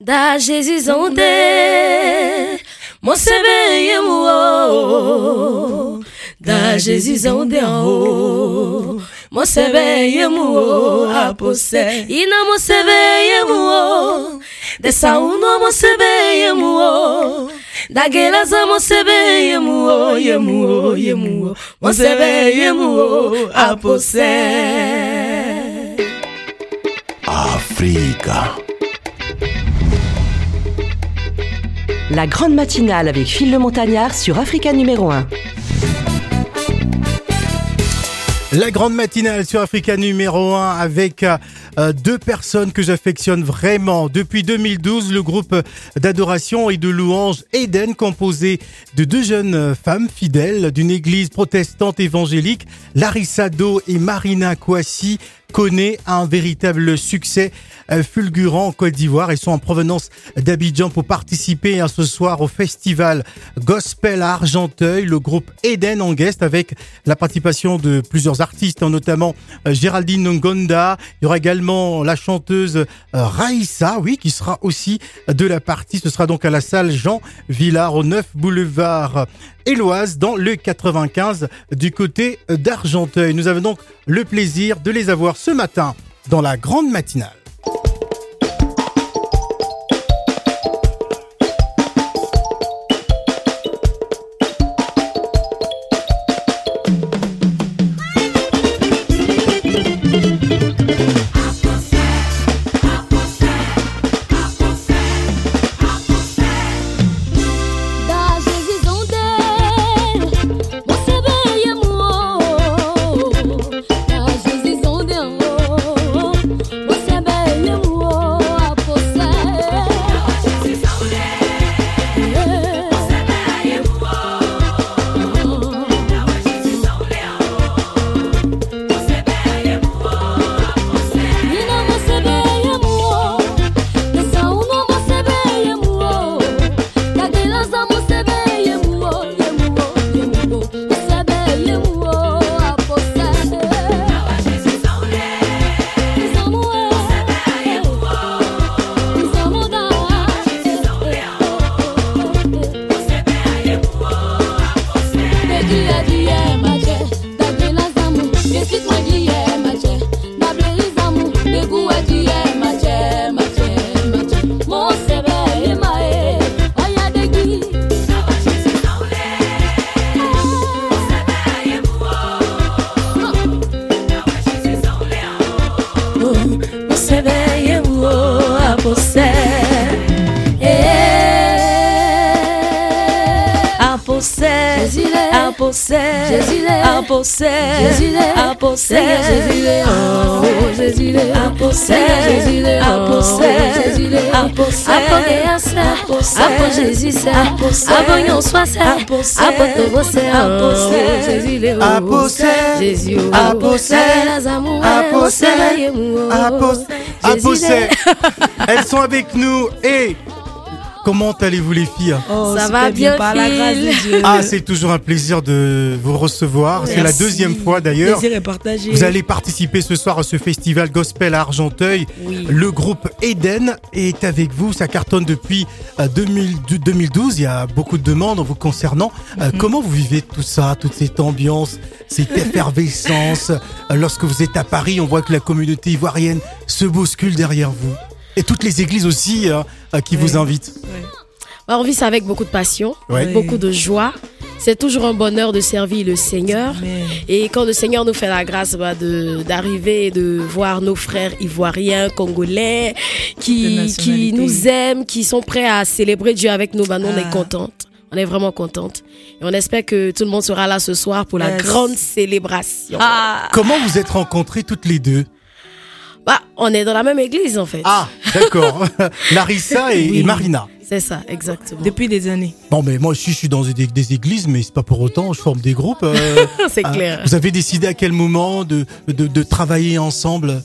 Da Jesus onde Mosebe yemu Da Jesus onde Mosebe yemu apose Ina mosebe yemu Dessa uno mosebe yemu Da gelaza mosebe yemu Mosebe yemu apose Africa. La grande matinale avec Phil le Montagnard sur Africa numéro 1. La grande matinale sur Africa numéro 1 avec deux personnes que j'affectionne vraiment. Depuis 2012, le groupe d'adoration et de louange Eden, composé de deux jeunes femmes fidèles d'une église protestante évangélique, Larissa Do et Marina Kouassi, connaît un véritable succès fulgurant en Côte d'Ivoire et sont en provenance d'Abidjan pour participer ce soir au festival Gospel à Argenteuil. Le groupe Eden en guest avec la participation de plusieurs artistes, notamment Géraldine Ngonda. Il y aura également la chanteuse Raïssa, oui, qui sera aussi de la partie. Ce sera donc à la salle Jean Villard au 9 boulevard Éloise dans le 95 du côté d'Argenteuil. Nous avons donc le plaisir de les avoir ce matin dans la grande matinale. Elles sont avec nous et comment allez-vous les filles? Ça va bien par la grâce de Dieu. Ah, c'est toujours un plaisir de vous recevoir. Merci. C'est la deuxième fois d'ailleurs. Plaisir est partagé. Vous allez participer ce soir à ce festival Gospel à Argenteuil. Oui. Le groupe Eden est avec vous. Ça cartonne depuis 2012. Il y a beaucoup de demandes vous concernant. Comment vous vivez tout ça, toute cette ambiance, cette effervescence? Lorsque vous êtes à Paris, on voit que la communauté ivoirienne se bouscule derrière vous. Et toutes les églises aussi qui vous invitent. On vit ça avec beaucoup de passion, beaucoup de joie. C'est toujours un bonheur de servir le Seigneur. Amen. Et quand le Seigneur nous fait la grâce d'arriver et de voir nos frères ivoiriens, congolais, qui nous aiment, qui sont prêts à célébrer Dieu avec nous, nous on est contente. On est vraiment contente. Et on espère que tout le monde sera là ce soir pour la grande célébration. Comment vous êtes rencontrées toutes les deux? On est dans la même église en fait. Ah, d'accord. Larissa et Marina. C'est ça, exactement. Depuis des années. Bon, mais moi aussi, je suis dans des églises, mais c'est pas pour autant, je forme des groupes. C'est clair. Vous avez décidé à quel moment de travailler ensemble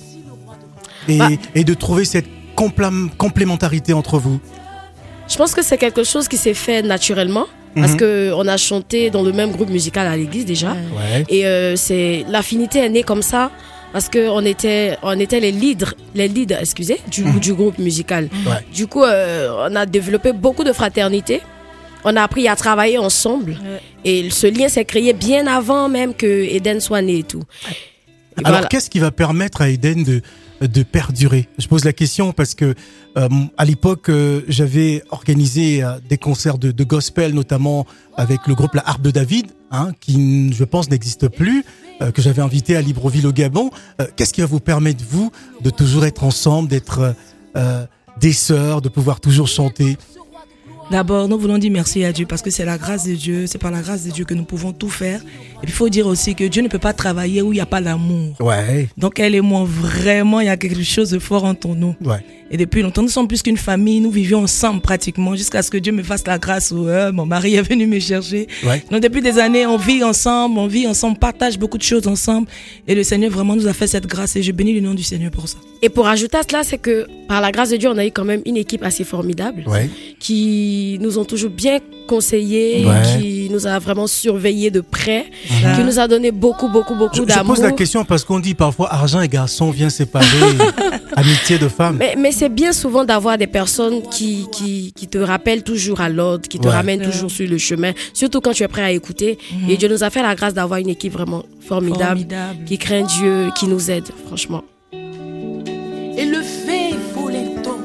et de trouver cette complémentarité entre vous? Je pense que c'est quelque chose qui s'est fait naturellement. Parce qu'on a chanté dans le même groupe musical à l'église déjà. Ouais. Et l'affinité est née comme ça. parce que on était les leaders, du groupe musical. Ouais. Du coup, on a développé beaucoup de fraternité. On a appris à travailler ensemble. Et ce lien s'est créé bien avant même que Eden soit né et tout. Et alors, voilà. qu'est-ce qui va permettre à Eden de perdurer? Je pose la question parce que à l'époque, j'avais organisé des concerts de gospel, notamment avec le groupe La Harpe de David, qui, je pense, n'existe plus, que j'avais invité à Libreville au Gabon. Qu'est-ce qui va vous permettre, vous, de toujours être ensemble, d'être des sœurs, de pouvoir toujours chanter? D'abord, nous voulons dire merci à Dieu parce que c'est la grâce de Dieu, c'est par la grâce de Dieu que nous pouvons tout faire. Et puis il faut dire aussi que Dieu ne peut pas travailler où il n'y a pas l'amour. Ouais. Donc elle et moi, vraiment, il y a quelque chose de fort entre nous. Ouais. Et depuis longtemps, nous sommes plus qu'une famille, nous vivions ensemble pratiquement jusqu'à ce que Dieu me fasse la grâce où mon mari est venu me chercher. Ouais. Donc depuis des années, on vit ensemble, partage beaucoup de choses ensemble. Et le Seigneur vraiment nous a fait cette grâce et je bénis le nom du Seigneur pour ça. Et pour ajouter à cela, c'est que par la grâce de Dieu, on a eu quand même une équipe assez formidable qui nous ont toujours bien conseillés, qui nous a vraiment surveillés de près, qui nous a donné beaucoup d'amour. Je pose la question parce qu'on dit parfois argent et garçon vient séparer amitié de femme. Mais c'est bien souvent d'avoir des personnes qui te rappellent toujours à l'ordre, qui te ramènent toujours sur le chemin, surtout quand tu es prêt à écouter. Et Dieu nous a fait la grâce d'avoir une équipe vraiment formidable. Qui craint Dieu, qui nous aide, franchement. Et le fait volento,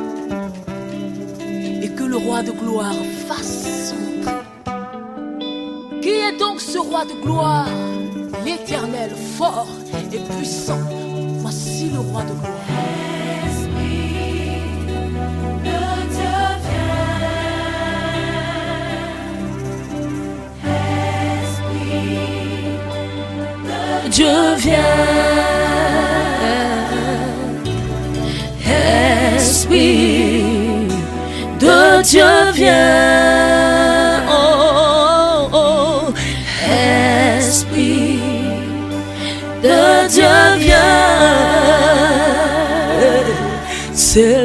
et que le roi de gloire fasse son entrée. Qui est donc ce roi de gloire? L'Éternel, fort et puissant. Voici le roi de gloire. Dieu vient, Esprit de Dieu vient, oh, Esprit de Dieu vient, c'est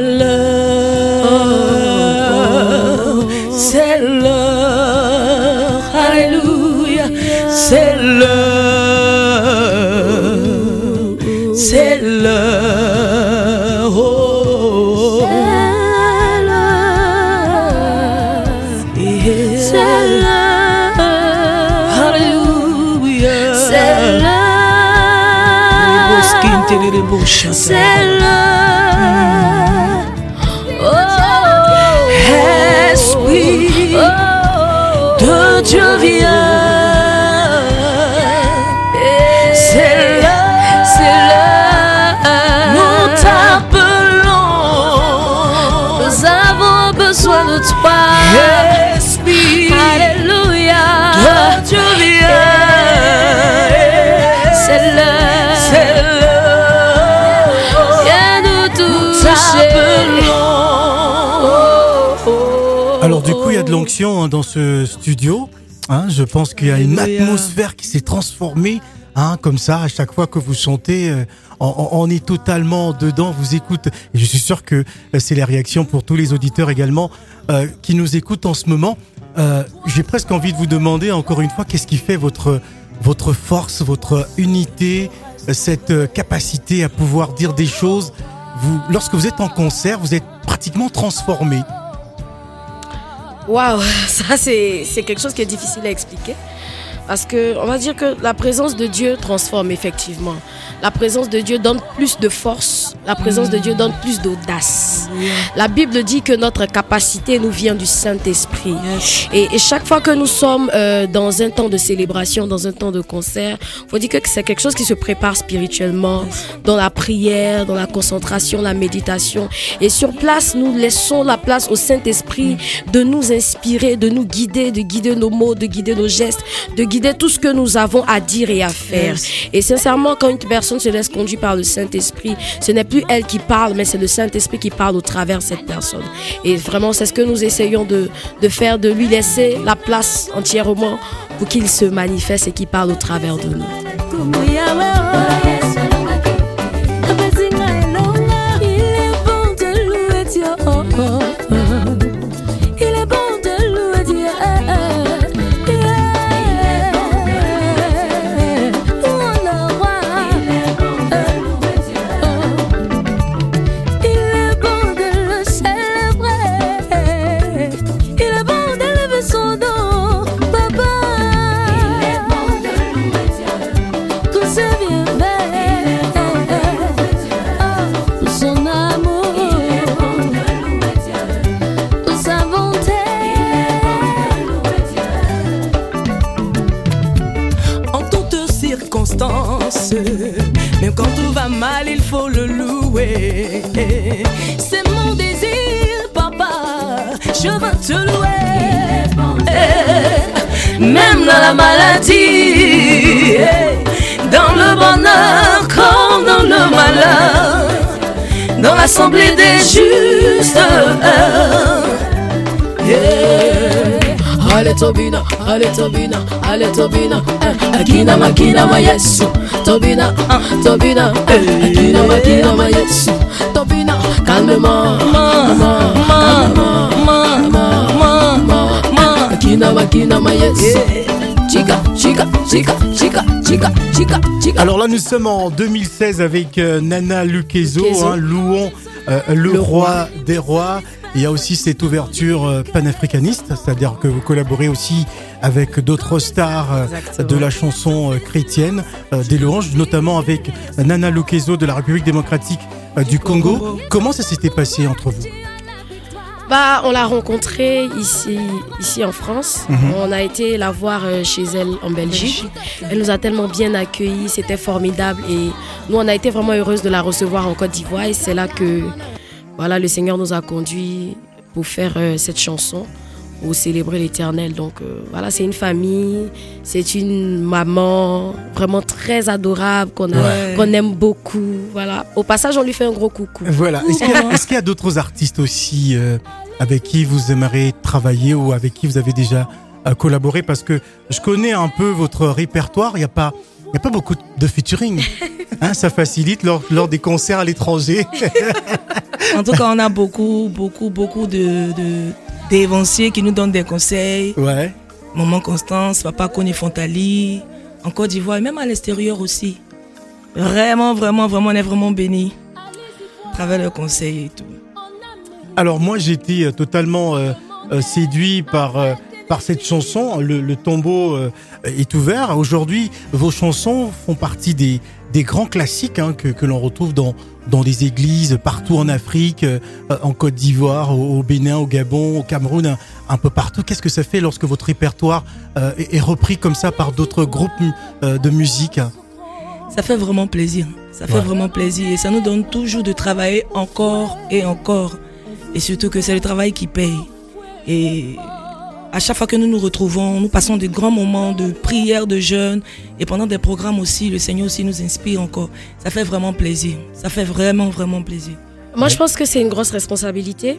l'heure, alléluia, c'est l'heure. C'est l'heure, oh, c'est l'heure, alléluia, c'est l'heure, c'est l'heure, oh, Esprit de Dieu vient, c'est l'heure. Besoin de toi, Esprit, alléluia, Dieu vient, c'est l'heure, viens nous toucher. Alors du coup, il y a de l'onction dans ce studio. Je pense qu'il y a une atmosphère qui s'est transformée. Comme ça, à chaque fois que vous chantez, on est totalement dedans, vous écoute. Et je suis sûr que c'est la réaction pour tous les auditeurs également qui nous écoutent en ce moment. J'ai presque envie de vous demander encore une fois, qu'est-ce qui fait votre force, votre unité, cette capacité à pouvoir dire des choses. Lorsque vous êtes en concert, vous êtes pratiquement transformé. Waouh, ça c'est quelque chose qui est difficile à expliquer. Parce que on va dire que la présence de Dieu transforme effectivement. La présence de Dieu donne plus de force. La présence de Dieu donne plus d'audace. La Bible dit que notre capacité nous vient du Saint-Esprit. Et chaque fois que nous sommes dans un temps de célébration, dans un temps de concert, faut dire que c'est quelque chose qui se prépare spirituellement, dans la prière, dans la concentration, la méditation. Et sur place, nous laissons la place au Saint-Esprit de nous inspirer, de nous guider, de guider nos mots, de guider nos gestes, de guider tout ce que nous avons à dire et à faire. Et sincèrement, quand une personne se laisse conduire par le Saint-Esprit, ce n'est plus elle qui parle, mais c'est le Saint-Esprit qui parle au travers de cette personne. Et vraiment, c'est ce que nous essayons de faire, de lui laisser la place entièrement pour qu'il se manifeste et qu'il parle au travers de nous. C'est mon désir, papa, je veux te louer. Même dans la maladie, dans le bonheur comme dans le malheur, dans l'assemblée des justes. Ale Tobina, ale Tobina, ale Tobina, akina makina ma Yesu, Tobina, Tobina, akina makina ma Yesu, Tobina, calmement, akina makina ma Yesu. Chica, chica, chica, chica, chica, chica, chica. Alors là, nous sommes en 2016 avec Nana Lukeso, hein, louons le roi des rois. Il y a aussi cette ouverture panafricaniste, c'est-à-dire que vous collaborez aussi avec d'autres stars de la chanson chrétienne, des louanges, notamment avec Nana Lukeso de la République démocratique du Congo. Comment ça s'était passé entre vous ? On l'a rencontrée ici en France. On a été la voir chez elle en Belgique. Elle nous a tellement bien accueillis, c'était formidable. Et nous, on a été vraiment heureuses de la recevoir en Côte d'Ivoire. Et c'est là que le Seigneur nous a conduits pour faire cette chanson, pour célébrer l'Éternel. Donc c'est une famille, c'est une maman vraiment très adorable qu'on aime beaucoup. Voilà. Au passage, on lui fait un gros coucou. Voilà. Est-ce qu'il y a d'autres artistes aussi avec qui vous aimeriez travailler ou avec qui vous avez déjà collaboré? Parce que je connais un peu votre répertoire. Il n'y a pas beaucoup de featuring. Hein, ça facilite lors des concerts à l'étranger. En tout cas, on a beaucoup d'évanciers qui nous donnent des conseils. Ouais. Maman Constance, Papa Kone Fontali, en Côte d'Ivoire et même à l'extérieur aussi. Vraiment, on est vraiment bénis à travers leurs conseils et tout. Alors moi, j'étais totalement séduit par cette chanson. Le tombeau est ouvert. Aujourd'hui, vos chansons font partie des grands classiques que l'on retrouve dans des églises partout en Afrique, en Côte d'Ivoire, au Bénin, au Gabon, au Cameroun, un peu partout. Qu'est-ce que ça fait lorsque votre répertoire est repris comme ça par d'autres groupes de musique? Ça fait vraiment plaisir. Ça fait vraiment plaisir et ça nous donne toujours de travailler encore et encore. Et surtout que c'est le travail qui paye. Et à chaque fois que nous nous retrouvons, nous passons des grands moments de prière, de jeûne. Et pendant des programmes aussi, le Seigneur aussi nous inspire encore. Ça fait vraiment plaisir. Ça fait vraiment plaisir. Moi, je pense que c'est une grosse responsabilité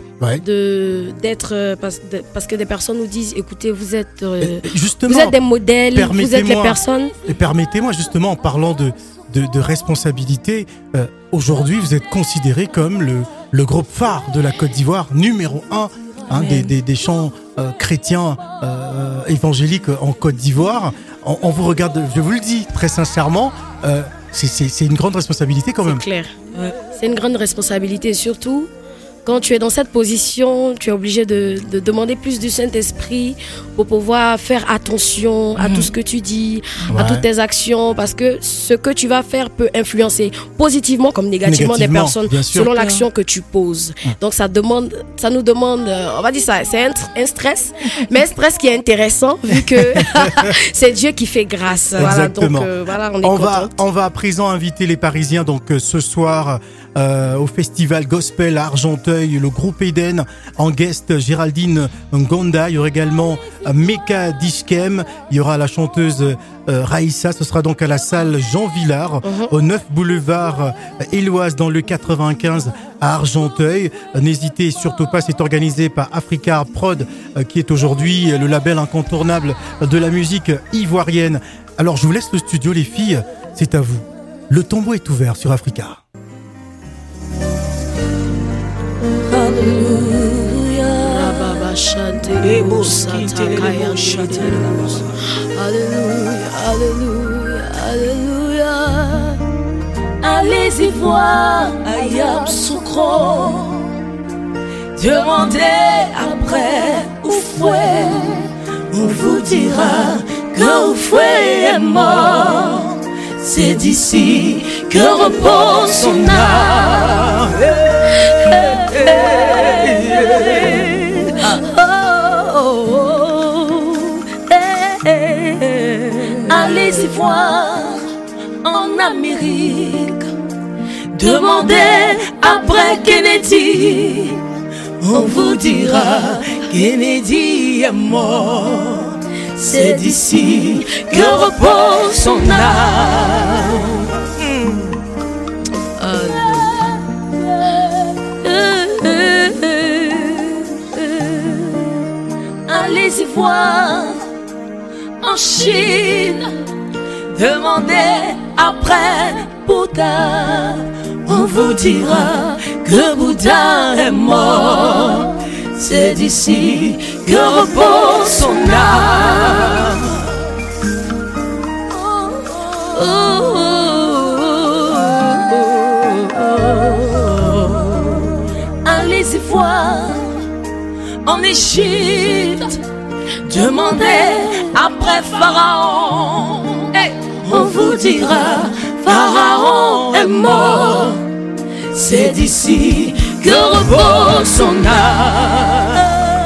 d'être... Parce que des personnes nous disent, écoutez, vous êtes des modèles, vous êtes les personnes... Et permettez-moi justement, en parlant de responsabilité, aujourd'hui, vous êtes considéré comme le groupe phare de la Côte d'Ivoire, numéro 1 des chants chrétiens évangéliques en Côte d'Ivoire. On vous regarde, je vous le dis très sincèrement, c'est une grande responsabilité quand même. C'est clair. Ouais. C'est une grande responsabilité, surtout quand tu es dans cette position, tu es obligé de demander plus du Saint-Esprit pour pouvoir faire attention à tout ce que tu dis, à toutes tes actions, parce que ce que tu vas faire peut influencer positivement comme négativement des personnes selon l'action que tu poses. Donc ça nous demande, on va dire ça, c'est un stress, mais un stress qui est intéressant vu que c'est Dieu qui fait grâce. Exactement. Voilà, donc on va à présent inviter les Parisiens donc ce soir au festival Gospel à Argenteuil, le groupe Eden en guest Géraldine Ngonda. Il y aura également Meka Dishkem, il y aura la chanteuse Raïssa. Ce sera donc à la salle Jean Villard au 9 boulevard Éloise dans le 95 à Argenteuil. N'hésitez surtout pas, c'est organisé par Africa Prod qui est aujourd'hui le label incontournable de la musique ivoirienne. Alors je vous laisse le studio les filles, c'est à vous. Le tombeau est ouvert sur Africa. Alléluia. Alléluia, alléluia. Allez-y voir Ayam Soukro. Demandez après Oufoué. On vous dira que Oufoué est mort. C'est d'ici que repose son âme. Allez-y voir en Amérique. Demandez à après Kennedy, on vous dira Kennedy est mort. C'est d'ici que repose son âme. Allez-y voir en Chine, demandez après Bouddha. On vous dira que Bouddha est mort. C'est d'ici que repose son âme. Allez-y voir en Égypte, demandez après Pharaon. On vous dira Pharaon est mort. C'est d'ici que repose son âme.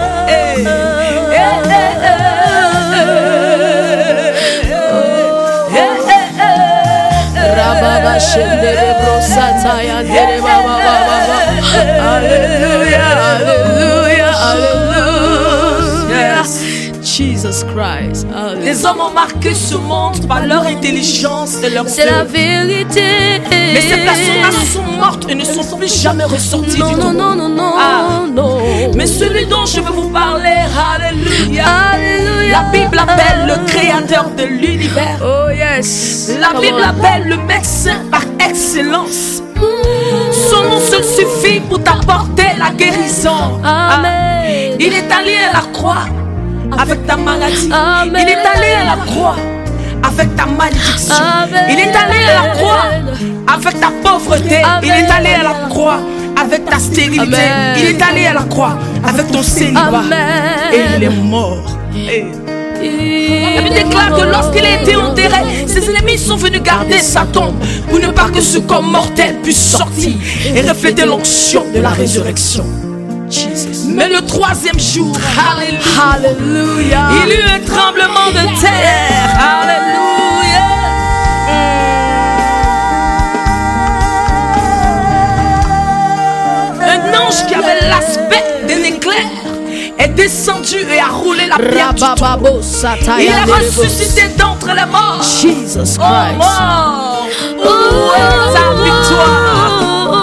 Alléluia, alléluia. Jesus Christ. Hallelujah. Les hommes ont marqué ce monde par leur intelligence et leur C'est la vérité. Mais ces personnes-là sont mortes et ne sont plus jamais ressorties du tout. Non. Mais celui dont je veux vous parler, alléluia. Alléluia. La Bible appelle le créateur de l'univers. Oh yes. La Bible appelle le médecin par excellence. Son nom seul suffit pour t'apporter la guérison. Amen. Il est allé à la croix avec ta maladie. Amen. Il est allé à la croix avec ta malédiction. Amen. Il est allé à la croix avec ta pauvreté. Amen. Il est allé à la croix avec ta stérilité. Amen. Il est allé à la croix avec ton célibat. Amen. Et il est mort. La Bible déclare que lorsqu'il a été enterré, ses ennemis sont venus garder sa tombe pour ne pas que ce corps mortel puisse sortir et refléter l'onction de la résurrection. Jesus. Mais le troisième jour, alléluia, il y eut un tremblement de terre. Alléluia. Un ange qui avait l'aspect d'un éclair est descendu et a roulé la pierre du tombeau. Il a ressuscité d'entre les morts. Jesus Christ. Oh mort, où est ta victoire?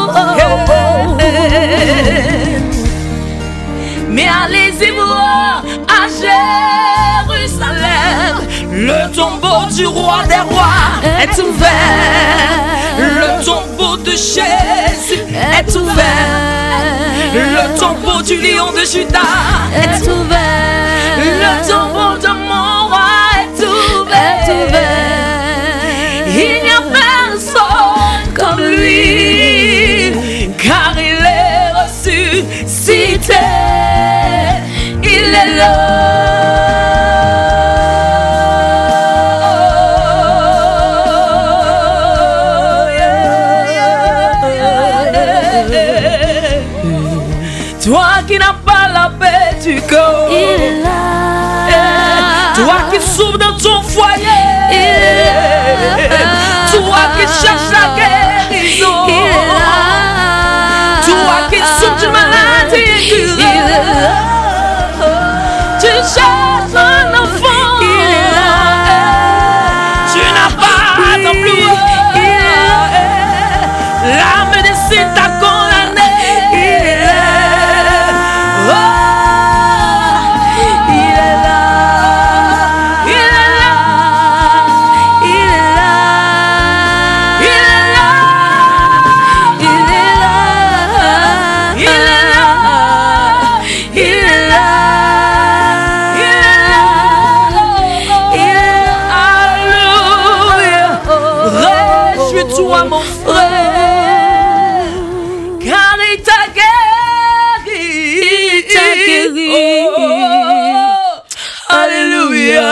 Mais allez-y voir à Jérusalem, le tombeau du roi des rois est ouvert. Le tombeau de Jésus est ouvert. Le tombeau du lion de Juda est ouvert. Le tombeau de mon roi est ouvert. Il n'y a personne comme lui, car il est ressuscité. Il est là. Toi qui n'as pas la paix du corps, il est là. Toi qui souffres dans ton foyer, il est là. Toi qui cherches la guérison, il est là. Toi qui souffres d'une maladie incurable, il est là. Tu cherches un enfant, il est là. Tu n'as pas d'emploi, il est là. La médecine t'a condamné, il est là. Oh, il est là. Il est là. Il est là. Il est là. Il est là. Il est là. Il est là. Réjouis-toi mon frère, car il t'a guéri. Il t'a guéri. Oh, alléluia.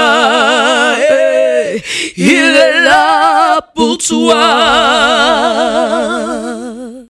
Il est là pour toi.